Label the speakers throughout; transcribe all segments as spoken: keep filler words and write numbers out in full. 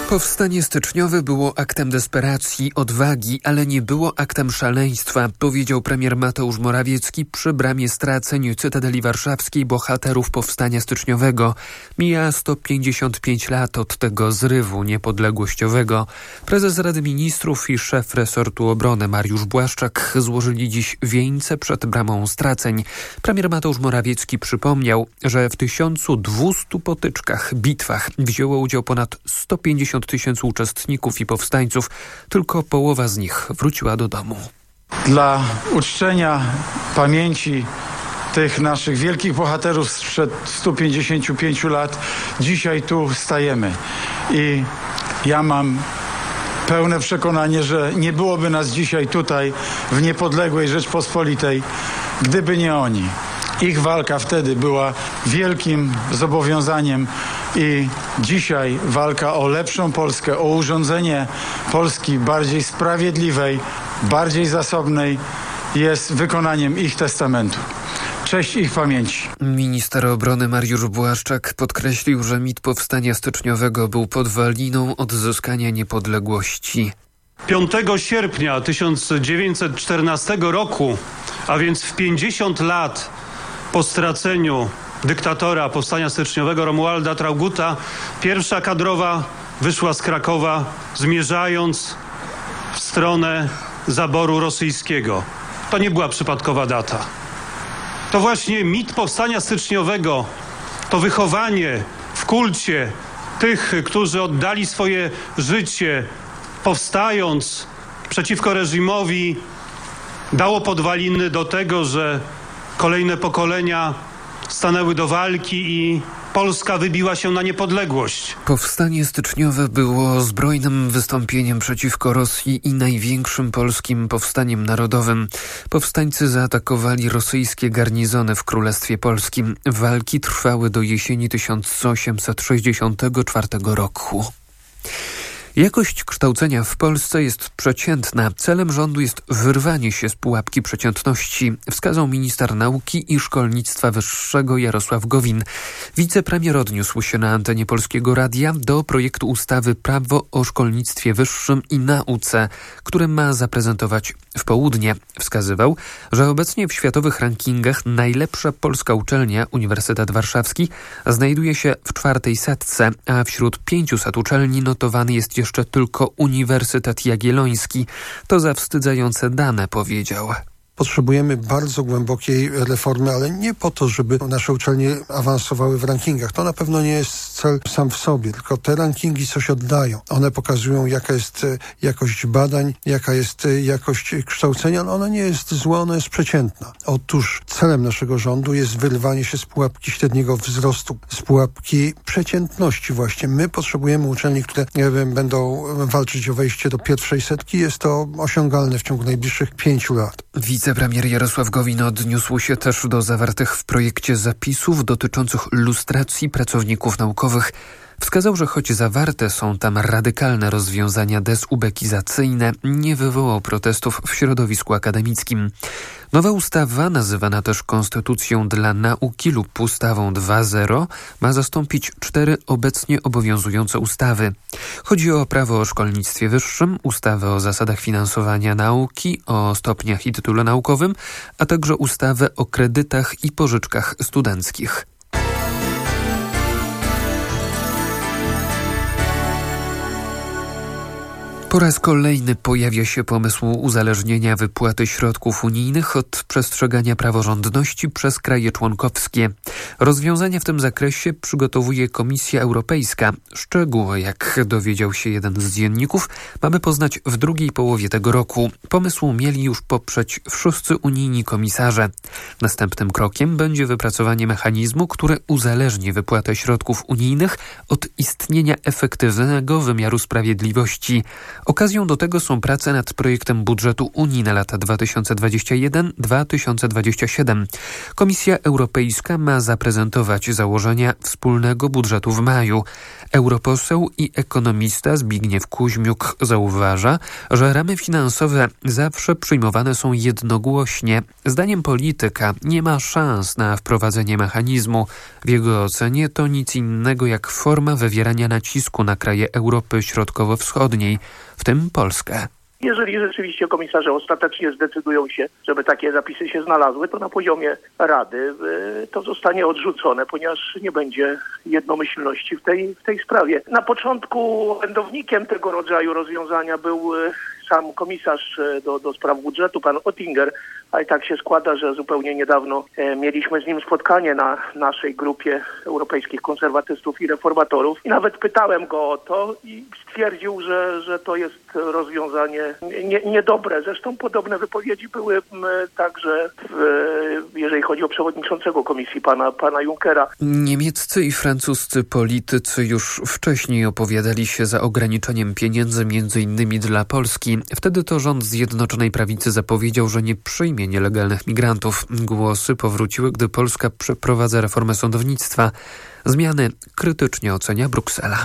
Speaker 1: Powstanie styczniowe było aktem desperacji, odwagi, ale nie było aktem szaleństwa, powiedział premier Mateusz Morawiecki przy bramie straceń Cytadeli Warszawskiej bohaterów Powstania styczniowego. Mija sto pięćdziesiąt pięć lat od tego zrywu niepodległościowego. Prezes Rady Ministrów i szef resortu obrony Mariusz Błaszczak złożyli dziś wieńce przed bramą straceń. Premier Mateusz Morawiecki przypomniał, że w tysiącu dwustu potyczkach, bitwach wzięło udział ponad sto pięćdziesiąt tysięcy uczestników i powstańców. Tylko połowa z nich wróciła do domu.
Speaker 2: Dla uczczenia pamięci tych naszych wielkich bohaterów sprzed stu pięćdziesięciu pięciu lat dzisiaj tu stajemy. I ja mam pełne przekonanie, że nie byłoby nas dzisiaj tutaj w niepodległej Rzeczpospolitej, gdyby nie oni. Ich walka wtedy była wielkim zobowiązaniem i dzisiaj walka o lepszą Polskę, o urządzenie Polski bardziej sprawiedliwej, bardziej zasobnej jest wykonaniem ich testamentu. Cześć ich pamięci.
Speaker 1: Minister obrony Mariusz Błaszczak podkreślił, że mit powstania styczniowego był podwaliną odzyskania niepodległości.
Speaker 3: piątego sierpnia tysiąc dziewięćset czternastego roku, a więc w pięćdziesiąt lat po straceniu dyktatora powstania styczniowego Romualda Traugutta, pierwsza kadrowa wyszła z Krakowa, zmierzając w stronę zaboru rosyjskiego. To nie była przypadkowa data. To właśnie mit powstania styczniowego, to wychowanie w kulcie tych, którzy oddali swoje życie, powstając przeciwko reżimowi, dało podwaliny do tego, że kolejne pokolenia stanęły do walki i Polska wybiła się na niepodległość.
Speaker 1: Powstanie styczniowe było zbrojnym wystąpieniem przeciwko Rosji i największym polskim powstaniem narodowym. Powstańcy zaatakowali rosyjskie garnizony w Królestwie Polskim. Walki trwały do jesieni tysiąc osiemset sześćdziesiątego czwartego roku. Jakość kształcenia w Polsce jest przeciętna. Celem rządu jest wyrwanie się z pułapki przeciętności, wskazał minister nauki i szkolnictwa wyższego Jarosław Gowin. Wicepremier odniósł się na antenie Polskiego Radia do projektu ustawy Prawo o szkolnictwie wyższym i nauce, który ma zaprezentować w południe. Wskazywał, że obecnie w światowych rankingach najlepsza polska uczelnia, Uniwersytet Warszawski, znajduje się w czwartej setce, a wśród pięciuset uczelni notowany jest jeszcze tylko Uniwersytet Jagielloński. To zawstydzające dane, powiedział.
Speaker 4: Potrzebujemy bardzo głębokiej reformy, ale nie po to, żeby nasze uczelnie awansowały w rankingach. To na pewno nie jest cel sam w sobie, tylko te rankingi coś oddają. One pokazują, jaka jest jakość badań, jaka jest jakość kształcenia, ale ona nie jest zła, ona jest przeciętna. Otóż celem naszego rządu jest wyrwanie się z pułapki średniego wzrostu, z pułapki przeciętności właśnie. My potrzebujemy uczelni, które nie wiem, będą walczyć o wejście do pierwszej setki. Jest to osiągalne w ciągu najbliższych pięciu lat.
Speaker 1: Wicepremier Jarosław Gowin odniósł się też do zawartych w projekcie zapisów dotyczących lustracji pracowników naukowych. Wskazał, że choć zawarte są tam radykalne rozwiązania dezubekizacyjne, nie wywołał protestów w środowisku akademickim. Nowa ustawa, nazywana też Konstytucją dla Nauki lub Ustawą dwa zero, ma zastąpić cztery obecnie obowiązujące ustawy. Chodzi o prawo o szkolnictwie wyższym, ustawę o zasadach finansowania nauki, o stopniach i tytule naukowym, a także ustawę o kredytach i pożyczkach studenckich. Po raz kolejny pojawia się pomysł uzależnienia wypłaty środków unijnych od przestrzegania praworządności przez kraje członkowskie. Rozwiązania w tym zakresie przygotowuje Komisja Europejska. Szczegóły, jak dowiedział się jeden z dzienników, mamy poznać w drugiej połowie tego roku. Pomysł mieli już poprzeć wszyscy unijni komisarze. Następnym krokiem będzie wypracowanie mechanizmu, który uzależni wypłatę środków unijnych od istnienia efektywnego wymiaru sprawiedliwości. Okazją do tego są prace nad projektem budżetu Unii na lata dwa tysiące dwudziesty pierwszy do dwa tysiące dwudziestego siódmego. Komisja Europejska ma zaprezentować założenia wspólnego budżetu w maju. Europoseł i ekonomista Zbigniew Kuźmiuk zauważa, że ramy finansowe zawsze przyjmowane są jednogłośnie. Zdaniem polityka nie ma szans na wprowadzenie mechanizmu. W jego ocenie to nic innego jak forma wywierania nacisku na kraje Europy Środkowo-Wschodniej, w tym Polskę.
Speaker 5: Jeżeli rzeczywiście komisarze ostatecznie zdecydują się, żeby takie zapisy się znalazły, to na poziomie Rady to zostanie odrzucone, ponieważ nie będzie jednomyślności w tej, w tej sprawie. Na początku orędownikiem tego rodzaju rozwiązania był sam komisarz do, do spraw budżetu, pan Oettinger, a i tak się składa, że zupełnie niedawno e, mieliśmy z nim spotkanie na naszej grupie europejskich konserwatystów i reformatorów i nawet pytałem go o to i stwierdził, że, że to jest rozwiązanie nie, niedobre. Zresztą podobne wypowiedzi były m, także, w, jeżeli chodzi o przewodniczącego komisji, pana, pana Junckera.
Speaker 1: Niemieccy i francuscy politycy już wcześniej opowiadali się za ograniczeniem pieniędzy między innymi dla Polski. Wtedy to rząd Zjednoczonej Prawicy zapowiedział, że nie przyjmie nielegalnych migrantów. Głosy powróciły, gdy Polska przeprowadza reformę sądownictwa. Zmiany krytycznie ocenia Bruksela.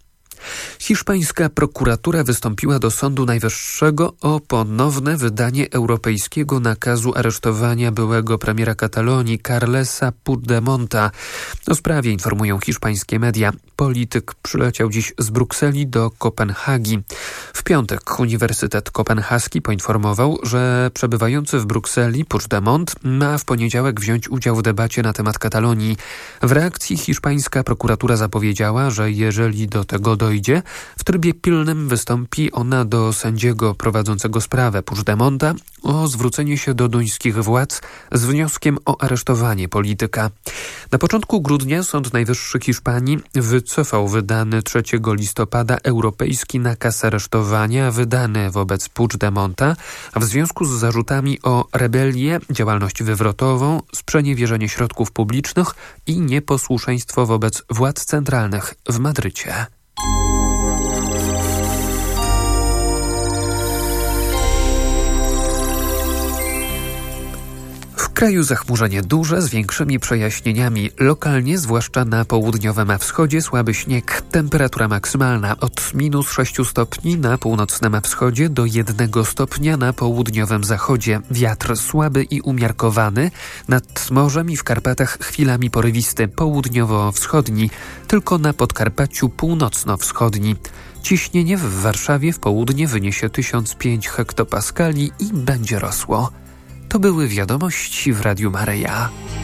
Speaker 1: Hiszpańska prokuratura wystąpiła do Sądu Najwyższego o ponowne wydanie europejskiego nakazu aresztowania byłego premiera Katalonii Carlesa Puigdemonta. O sprawie informują hiszpańskie media. Polityk przyleciał dziś z Brukseli do Kopenhagi. W piątek Uniwersytet Kopenhaski poinformował, że przebywający w Brukseli Puigdemont ma w poniedziałek wziąć udział w debacie na temat Katalonii. W reakcji hiszpańska prokuratura zapowiedziała, że jeżeli do tego dojdzie, w trybie pilnym wystąpi ona do sędziego prowadzącego sprawę Puigdemonta o zwrócenie się do duńskich władz z wnioskiem o aresztowanie polityka. Na początku grudnia Sąd Najwyższy Hiszpanii wycofał wydany trzeciego listopada europejski nakaz aresztowania wydany wobec Puigdemonta w związku z zarzutami o rebelię, działalność wywrotową, sprzeniewierzenie środków publicznych i nieposłuszeństwo wobec władz centralnych w Madrycie. W kraju zachmurzenie duże z większymi przejaśnieniami. Lokalnie, zwłaszcza na południowym wschodzie, słaby śnieg. Temperatura maksymalna od minus sześciu stopni na północnym wschodzie do jednego stopnia na południowym zachodzie. Wiatr słaby i umiarkowany. Nad morzem i w Karpatach chwilami porywisty. Południowo-wschodni. Tylko na Podkarpaciu północno-wschodni. Ciśnienie w Warszawie w południe wyniesie tysiąc pięć hektopaskali i będzie rosło. To były wiadomości w Radiu Maryja.